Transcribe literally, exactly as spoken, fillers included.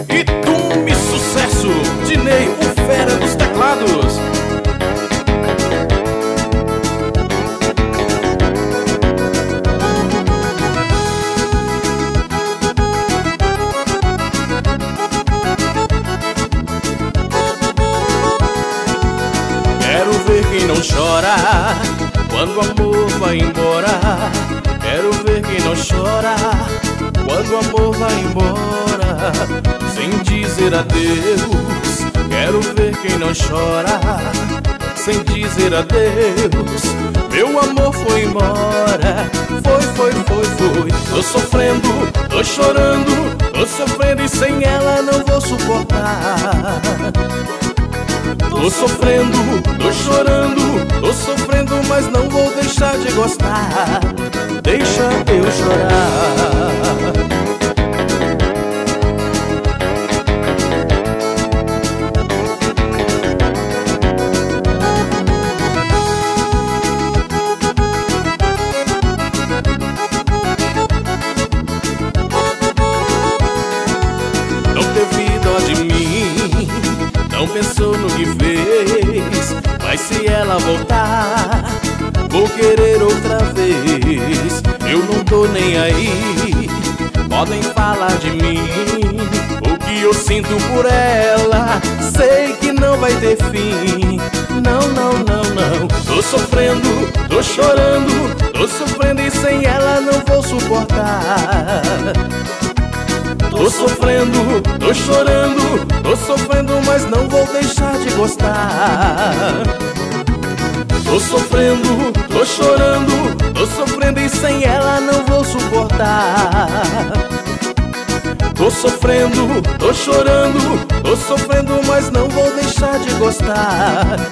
E Tume sucesso, Dinei, o fera dos teclados. Quero ver quem não chora quando o amor vai embora. Quero ver quem não chora quando o amor vai embora, sem dizer adeus. Quero ver quem não chora sem dizer adeus. Meu amor foi embora, foi, foi, foi, foi. Tô sofrendo, tô chorando, tô sofrendo e sem ela não vou suportar. Tô sofrendo, tô chorando, tô sofrendo, mas não vou deixar de gostar. Deixa eu chorar. Não teve dó de mim, não pensou no que fez, mas se ela voltar, vou querer outra vez. Eu não tô nem aí, podem falar de mim, o que eu sinto por ela, sei que não vai ter fim. Não, não, não, não. Tô sofrendo, tô chorando, tô sofrendo e sem ela não vou suportar. Tô sofrendo, tô chorando, tô sofrendo, mas não vou deixar de gostar. Tô sofrendo, tô chorando, tô sofrendo e sem ela não vou suportar. Tô sofrendo, tô chorando, tô sofrendo, mas não vou deixar de gostar.